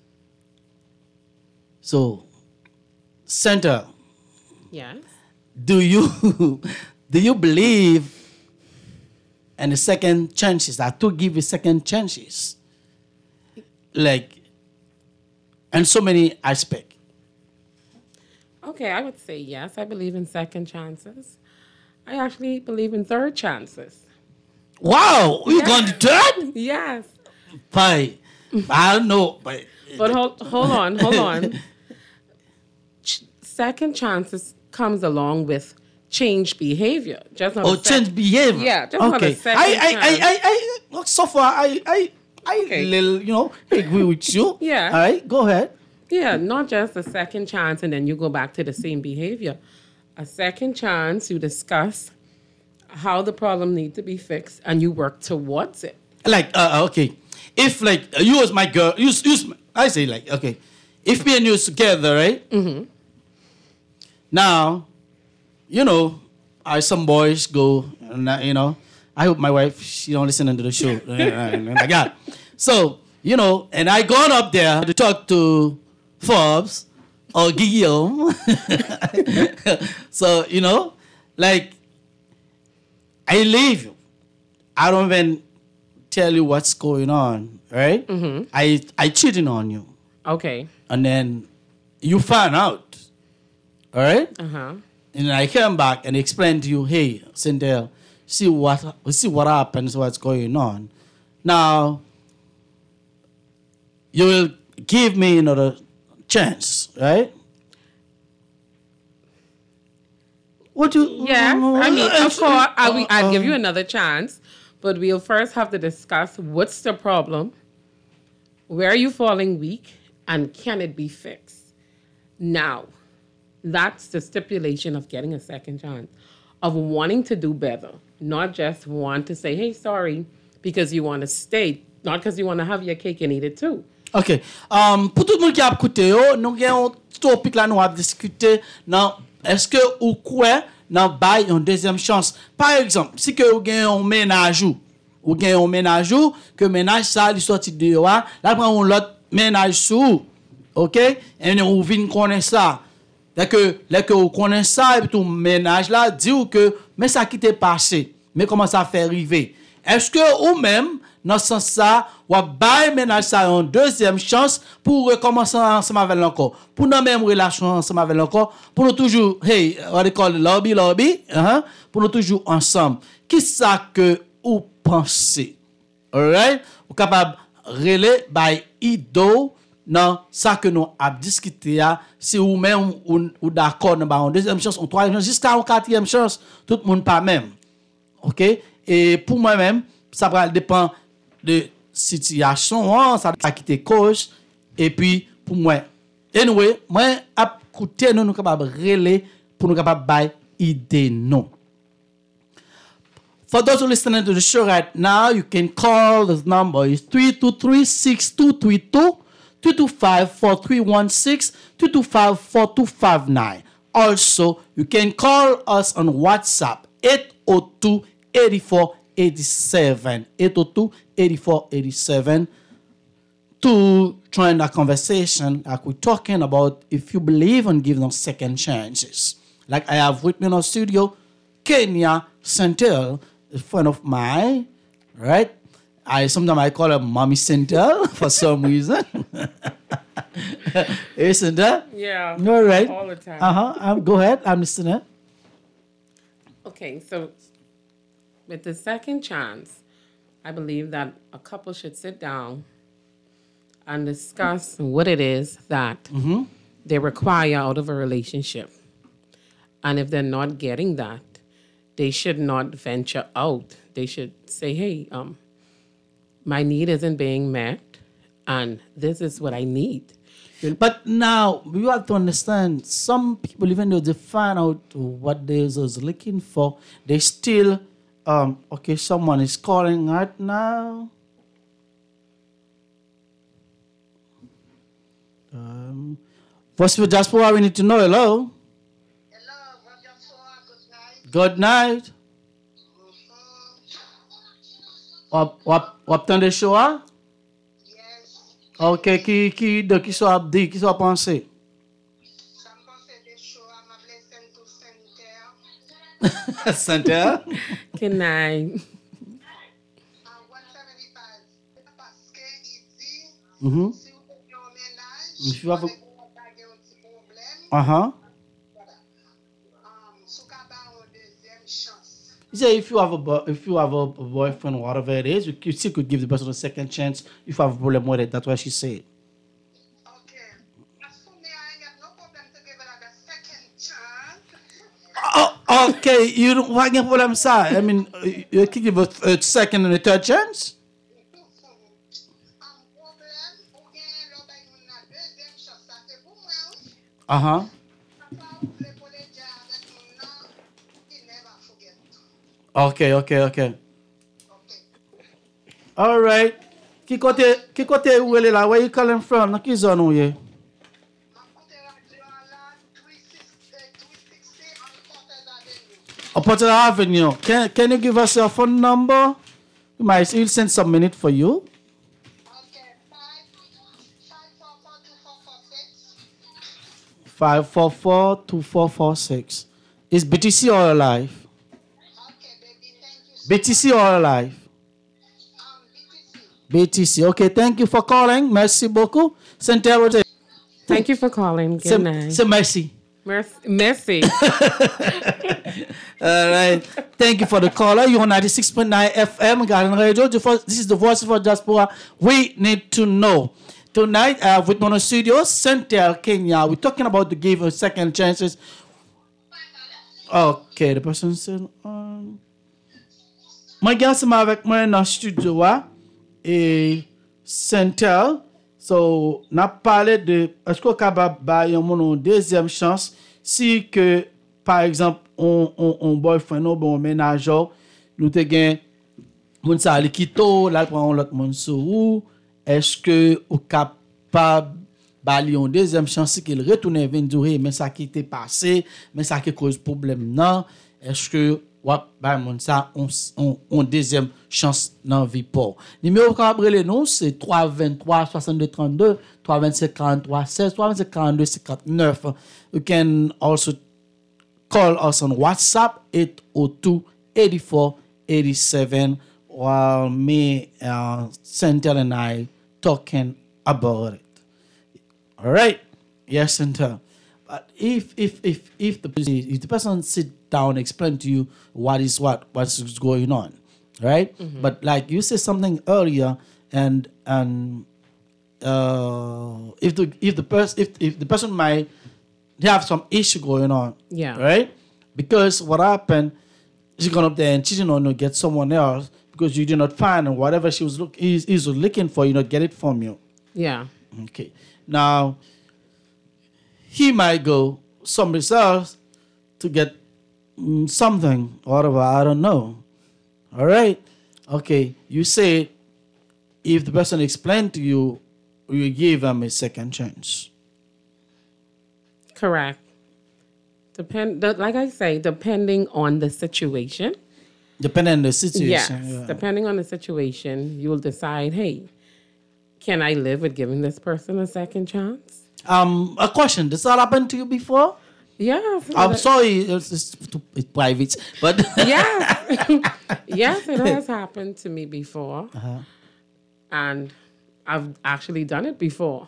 So, Centel. Yes. Do you do you believe in the second chances? That to give you second chances, like, in so many aspects. Okay, I would say yes. I believe in second chances. I actually believe in third chances. Wow, you Yes. going to third? Yes. Bye. I don't know, but But hold, hold on, hold on. Ch- Second chances comes along with changed behavior. Just not oh, a sec- change behavior. Yeah, just not okay. a second I, I, I, chance. I, I, look, so far, I, I, I, Okay. little, you know, agree with you. Yeah. All right, go ahead. Yeah, not just a second chance and then you go back to the same behavior. A second chance, you discuss how the problem needs to be fixed and you work towards it. Like, uh, okay, if like you as my girl, you, you, I say like, okay, if me and you together, right? Mm-hmm. Now, you know, I some boys go, and I, you know, I hope my wife she don't listen to the show. I got so you know, and I gone up there to talk to Forbes or Guillaume. So you know, like I leave you. I don't even tell you what's going on, right? Mm-hmm. I I cheating on you, Okay. and then you find out, all right? Uh-huh. And then I came back and explained to you, hey, Sindel, see what see what happens, what's going on. Now, you will give me another chance, right? What you? Yes, I mean, of course, I, we, I'd give you another chance, but we'll first have to discuss what's the problem, where are you falling weak, and can it be fixed? Now, that's the stipulation of getting a second chance, of wanting to do better, not just want to say, hey, sorry, because you want to stay, not because you want to have your cake and eat it too. Ok. Um, pour tout le monde qui a écouté, yo, nous avons un topic là, nous avons discuté. Non, est-ce que ou quoi, nan bay une deuxième chance? Par exemple, si que vous avez un ménage ou, ou avez un ménage ou, que ménage ça, il sorti de yo, là, prend un l'autre ménage sous, ok? Et vous venez connaître ça. Dès que, dès que vous connaissez ça, et puis tout ménage là, dit ou que, mais ça qui t'est passé, mais comment ça fait arriver? Est-ce que ou même, dans ce sens ça, ou bail ménage ça une deuxième chance pour recommencer ensemble avec encore, pour nous même relation ensemble avec encore, pour nous toujours, hey, what they call lobby, lobby, uh-huh, pour nous toujours ensemble. Qui ça que ou pensez? Alright? Ou capable relais by Ido, non, ça que nous avons discuté, si ou même ou, ou d'accord, nous avons une deuxième chance, une troisième chance, jusqu'à une quatrième chance, tout le monde pas même. OK? Et pour moi-même, ça va dépendre de situation, ça va quitter cause, et puis pour moi. Anyway, moi, à écouter, nous sommes capables de relayer pour nous capables de faire idée, non. For those who are listening to the show right now, you can call the number. It's three two three, six two three two, two two five, four three one six, two two five, four two five nine. Also, you can call us on WhatsApp, eight zero two, eight four eight seven, eight zero two, eight four eight seven, to join the conversation like we're talking about if you believe in giving them second chances. Like I have with me in our studio, Kenya Centel, a friend of mine, right? I sometimes I call her Mommy Centel for some reason. Isn't that? Yeah. All right. All the time. Uh-huh. Um, go ahead. I'm listening. Okay, so with the second chance, I believe that a couple should sit down and discuss what it is that Mm-hmm. they require out of a relationship. And if they're not getting that, they should not venture out. They should say, hey, um, my need isn't being met, and this is what I need. But now, you have to understand, some people, even though they find out what they was looking for, they still, um, okay, someone is calling right now. Um, first of all, Jasper, we need to know, hello? Hello, Jasper, good night. Good night. What, what, what time the show, ah? Ok, qui, qui, de qui soit dit, qui soit pensé? Ça me pense des choses, m'a blessé tout center. Center? Good night. one seventy-five. Parce que ici, Mm-hmm. si vous faites un ménage, If you have a... avec un petit problème, Uh-huh. voilà. Um, sous cabane, une deuxième chance. You say if you have a bo- if you have a boyfriend, whatever it is, you, you still could give the person a second chance if you have a problem with it. That's what she said. Okay. As for me, I ain't got no problem to give it like a second chance. Oh, okay. You don't want a problem, sir. I mean, uh, you can give a, a second and a third chance. Um, problem, ou bien, l'on va une deuxième chance. Ça, c'est pour moi. Uh huh. Papa, vous voulez pour les gens avec mon nom, he never forget. Okay, okay, okay. Okay. All right. Qui côté, qui côté où elle est là? Where you calling from? Dans quelle zone où est? Oh, Porter Avenue. Can Can you give us your phone number? We might we'll send some minute for you. Five four four two four four six. Is B T C or alive? B T C or alive? B T C. Okay, thank you for calling. Merci beaucoup. Cynthia, Thank you for calling. Good c'est night. c'est merci. Merci. Merci. All right. Thank you for the caller. You're on ninety-six point nine F M, Garden Radio. This is the voice for Diaspora. We need to know. Tonight, uh, with Mono Studios, Cynthia, Kenya, we're talking about to give a second chances. Okay, the person said, um, moi, gars, c'est avec moi dans le studio, et Cynthia. So, n'a parlé de, est-ce qu'on est capable de bailler une deuxième chance si que, par exemple, on, on, on boyfriend ou bon ménageur, nous te gain, moun sa li kito, là, prend l'autre moun sou, est-ce que ou capable bali une deuxième chance si qu'il retourne venir mais ça qui était passé, mais ça qui cause problème non, est-ce que wap ba moun ça on on, on deuxième chance dans vie pour. Numéro ka brele nous c'est trois vingt-trois soixante-deux trente-deux, trois vingt-cinq quarante-trois seize, trois vingt-cinq quarante-deux cinquante-neuf. You can also call us on WhatsApp eight oh two, eighty-four, eighty-seven while me uh, Cynthia and I talking about it. All right, yes, Cynthia. But if if if if the if the person sit down, explain to you what is what what's going on, right? Mm-hmm. But like you said something earlier, and and uh, if the if the person if if the person might have some issue going on, Yeah. right? Because what happened, she's gone up there and cheating on you, get someone else because you did not find and whatever she was look is is looking for, you not get it from you. Yeah. Okay. Now, he might go somewhere else to get mm, something, whatever, I don't know. All right? Okay. You say if the person explained to you, you give them a second chance. Correct. Depend, the- like I say, depending on the situation. Depending on the situation. Yes. yeah. Depending on the situation, you'll decide, hey, can I live with giving this person a second chance? Um, a question. This all happened to you before? Yes. I'm sorry, it's, it's, it's private, but Yes. Yes, it has happened to me before. Uh-huh. And I've actually done it before.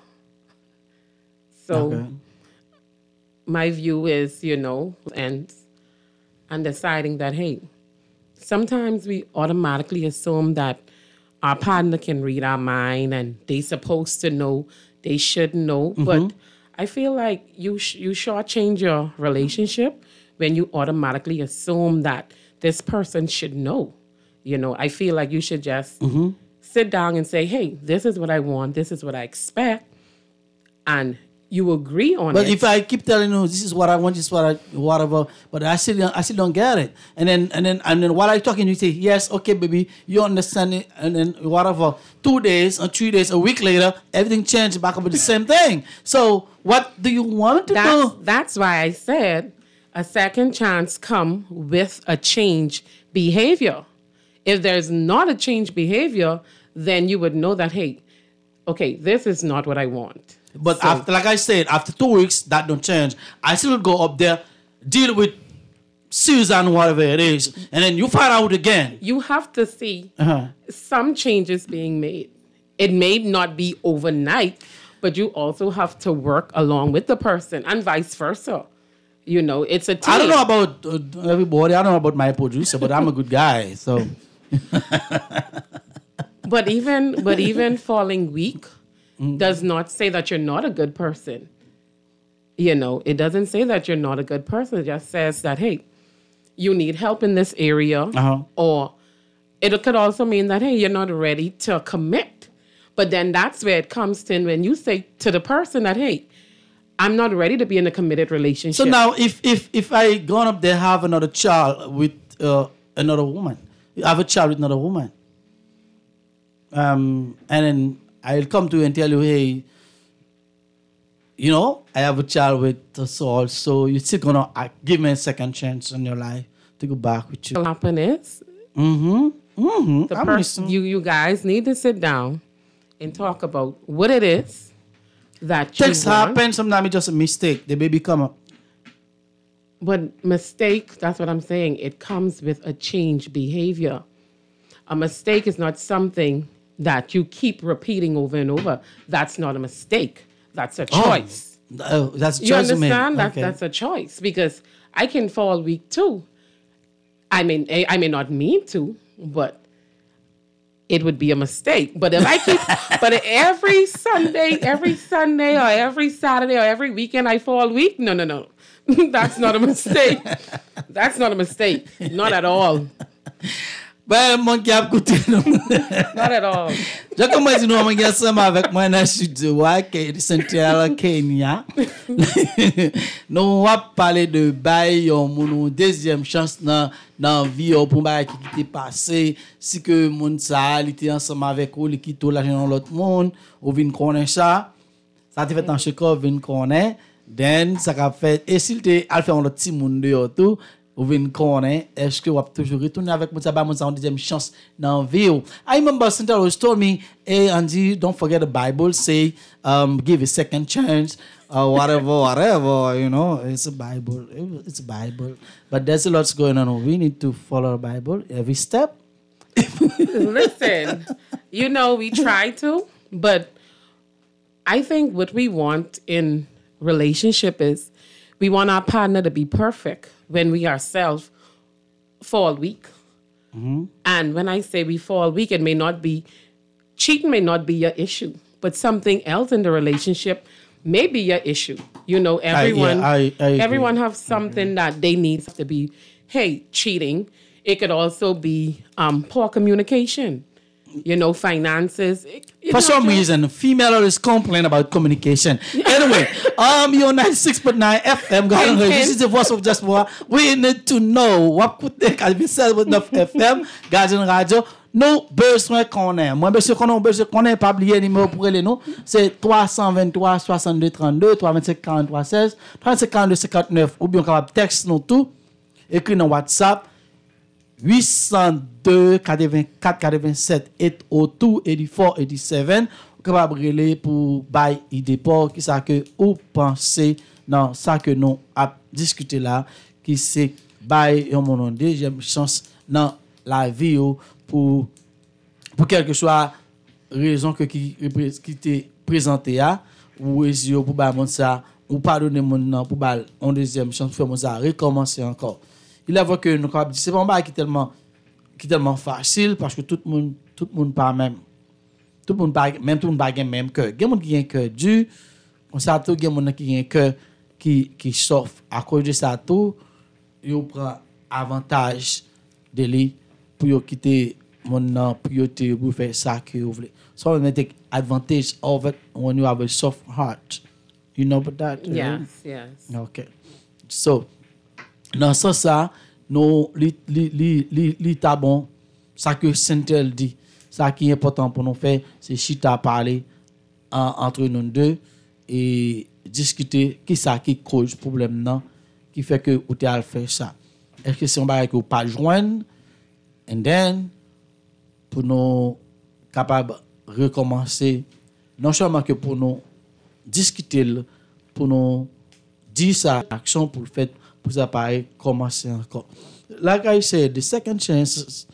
So Okay. my view is, you know, and and deciding that, hey, sometimes we automatically assume that our partner can read our mind and they supposed to know, they should know. But I feel like you sh- you shortchange your relationship when you automatically assume that this person should know. You know, I feel like you should just Mm-hmm. sit down and say, hey, this is what I want, this is what I expect, and you agree on But it. if I keep telling you this is what I want, this is what I whatever, but I still I still don't get it. And then and then and then while I'm talking, you say, yes, okay, baby, you understand it, and then whatever, two days or three days, a week later, everything changed back up with the same thing. So what do you want to that's, do? that's why I said a second chance come with a change behavior. If there's not a change behavior, then you would know that, hey, okay, this is not what I want. But So- after, like I said, after two weeks, that don't change. I still go up there, deal with Susan, whatever it is, and then you find out again. You have to see Uh-huh. some changes being made. It may not be overnight, but you also have to work along with the person and vice versa. You know, it's a team. I don't know about uh, everybody. I don't know about my producer, but I'm a good guy. So, But even but even falling weak does not say that you're not a good person. You know, it doesn't say that you're not a good person. It just says that, hey, you need help in this area. Uh-huh. Or it could also mean that, hey, you're not ready to commit. But then that's where it comes in when you say to the person that, hey, I'm not ready to be in a committed relationship. so now if if if I gone up there have another child with uh, another woman, I have a child with another woman, um, and then I'll come to you and tell you, hey, you know, I have a child with uh, Saul, so you're still gonna uh, give me a second chance in your life to go back with you. what will happen is Mm-hmm. Mm-hmm. the I'm person listening. you you guys need to sit down and talk about what it is that you Things want. happen. Sometimes it's just a mistake. The baby come up. But mistake, that's what I'm saying. It comes with a change behavior. A mistake is not something that you keep repeating over and over. That's not a mistake. That's a choice. Oh, that's You choice made. understand? That's, Okay. that's a choice because I can fall weak too. I mean, I, I may not mean to, but it would be a mistake. But if I keep, but every Sunday, every Sunday or every Saturday or every weekend I fall weak, no, no, no. That's not a mistake. That's not a mistake. Not at all. Ben, mon ki ap koute nou. Not at all. Je koman di nou mwen gen seman avèk mwen nan studio wak ke Central Kenya. Nou wap pale de bay yon moun nou deuxième chance nan nan vi yo pou bay ki ki te pase. Si ke moun sa li te ansama avèk ou li ki tou la jenon lot moun ou vin konen sa. Sa te fet an cheko vin konen. Den sa ka fet e sil te al fè an lot ti moun de yo tou. Ou vin konen, eske wap toujou retourne avec moun sa ba moun sa an deuxième chance nan vie ou. I remember Cynthia always told me, hey Andy, don't forget the Bible say, um, give a second chance, or whatever, whatever, you know, it's a Bible, it's a Bible. But there's a lot going on. We need to follow the Bible every step. Listen, you know, we try to, but I think what we want in relationship is we want our partner to be perfect when we ourselves fall weak. Mm-hmm. And when I say we fall weak, it may not be, cheating may not be your issue, but something else in the relationship may be your issue. You know, everyone, I, I, I everyone have something that they need to be, hey, cheating. It could also be um, poor communication, you know, finances. It- it's For not some just- reason, female always complain about communication. Anyway, um, you're ninety-six point nine F M. Ken, This Ken. is the voice of Diaspora. We need to know what could they can be said with enough F M, Garden Radio. Nou besoin konen. Mwen besoin konen, ou besoin konen, pa bliye numéro pour ele nou. C'est trois cent vingt-trois soixante-deux trente-deux, trois cent vingt-cinq quarante-trois seize, trente-cinq quarante-deux cinquante-neuf, ou bien capable texte nou tout, écrit dans WhatsApp, huit zéro deux quatre-vingt-quatre quatre-vingt-sept eight-oh-two eighty-four eighty-seven. Ou capable relé pour bay idée pour qui ça que ou penser dans ça que nous a discuté là qui c'est bay yon mon deuxième chance dans la vie ou pour pour quelque soit raison que qui qui t'est présenté à ou essayer pour bay mon ça ou pardonner mon non pour bay une deuxième chance pour faire mon ça recommencer encore. Il a vu que nous capable c'est pas un bail qui tellement qui tellement facile parce que tout le monde tout le monde pas même tout le monde pas même tout le monde pas gain même cœur. Il y a monde qui a un cœur dur, on ça tout il y a monde qui a un cœur qui qui souffre à cause de ça tout yo prend avantage de lui pour yo quitter mon nom pour yo te pour faire ça que vous voulez. So we take advantage of it when you have a soft heart. You know about that? Yes, right? yes. Okay. So, dans ce ça, nous li li li li li ta bon, ça que Saint-El dit, ça qui est important pour nous faire, c'est chita parler en, entre nous deux et discuter qui ça qui cause problème non, qui fait que ou t'as faire ça. Est-ce que c'est un bagage que ou pas joindre and then pour nous capables recommencer non seulement que pour nous discuter pour nous dire ça action pour le fait pour ça pareil commencer encore like I said the second chance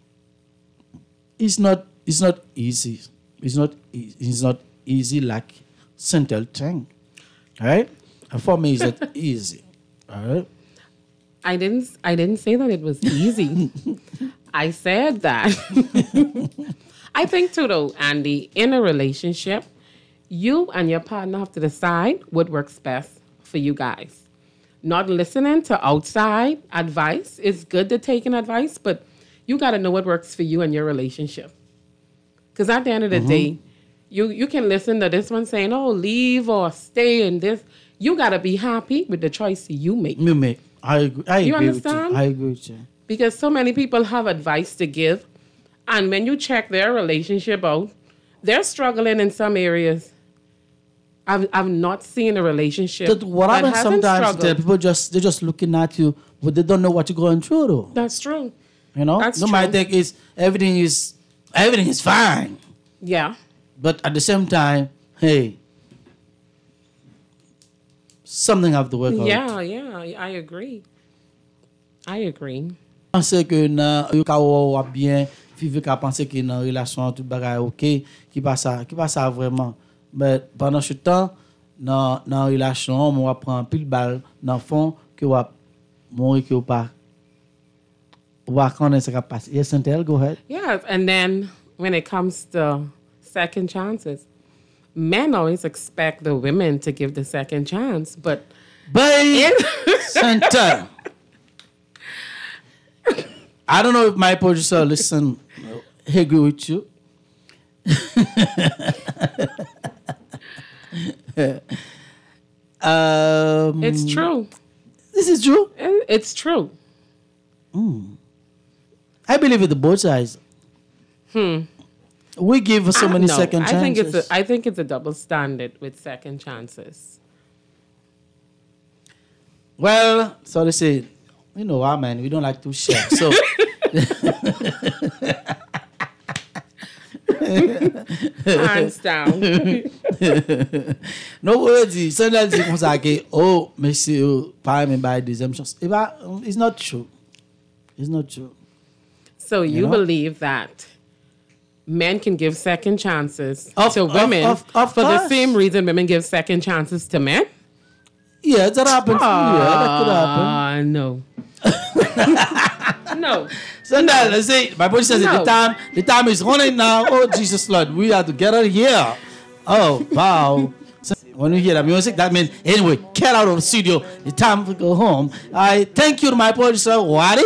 is not it's not easy it's not it's not easy like simple thing all right and for me it's not easy all right I didn't I didn't say that it was easy. I said that. I think too though, Andy, in a relationship, you and your partner have to decide what works best for you guys. Not listening to outside advice. It's good to take an advice, but you got to know what works for you and your relationship. Because at the end of the mm-hmm. day, you, you can listen to this one saying, oh, leave or stay in this. You got to be happy with the choice you make. You make. I agree. I you agree understand? With you. I agree with you. Because so many people have advice to give. And when you check their relationship out, they're struggling in some areas. I've I've not seen a relationship But what that happens hasn't sometimes struggled. that people just they're just looking at you, but they don't know what you're going through though. That's true. You know, That's no might true. think is everything is everything is fine, Yeah. but at the same time, hey, something have to work out. Yeah, yeah, I agree. I agree. Penser que nan yo ka ou bien vivre ka penser que dans relation tout bagay OK, qui pas ça, qui pas ça vraiment. Mais pendant ce temps dans dans relation, on va prendre pile balle dans fond que va mourir que ou pas. Ou va connaître ce qui passe. Yes, Saint-El, go ahead. Yes, and then when it comes to second chances, men always expect the women to give the second chance, but But Saint-El, I don't know if my producer listen, he agree with you. um, it's true. This is true. It- It's true. I believe it. The both sides. Hmm. We give so I- many no, second I chances. think it's a, I think it's a double standard with second chances. Well, so they say, you know, our man, we don't like to share. So. Hands down. Non, on dit, ça là dit comme ça que oh, monsieur, pas même by deuxième chance. Eh ben, it's not true. It's not true. So you, know? believe that men can give second chances Of- to of- women of- of for the course. same reason women give second chances to men? Yeah, that happens. Yeah, that could happen. Ah, no. No. So now, let's say, my body says No. the time, the time is running now. Oh, Jesus Lord, we have to get out of here. Oh, wow. So when we hear the music, that means, anyway, get out of the studio. The time to go home. I thank you to my producer, Wadi.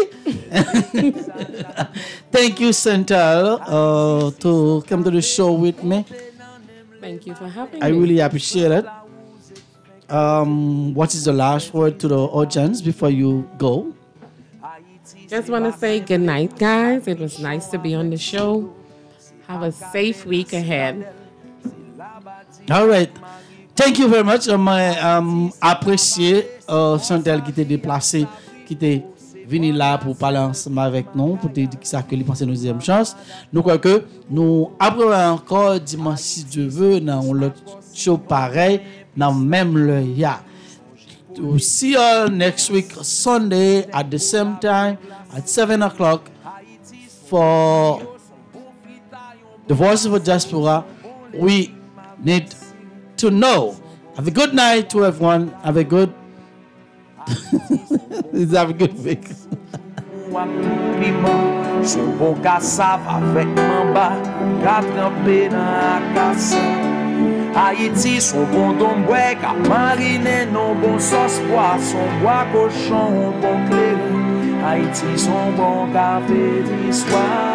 Thank you, Saint-El, uh, to come to the show with me. Thank you for having I me. really appreciate it. Um, what is the last word to the audience before you go? Just want to say good night, guys. It was nice to be on the show. Have a safe week ahead. All right. Thank you very much. Um, um, apprécié uh, Saint-El qui t'est déplacé, qui t'est venu là pour parler ensemble avec nous, pour te dire que ça que lui penser nos deuxième chance. Nous croyons que nous après encore dimanche si Dieu veut dans le show pareil, dans même le ya. We'll see you all next week Sunday at the same time at seven o'clock for the Voice of the Diaspora. We need to know. Have a good night to everyone. Have a good have a good week. Son bon kassav avèk mamba, ka trempé nan akasa. Haïti son bon domboué, ka marine non bon sauce poisson, bois cochon bon clé. Haïti son bon café d'histoire.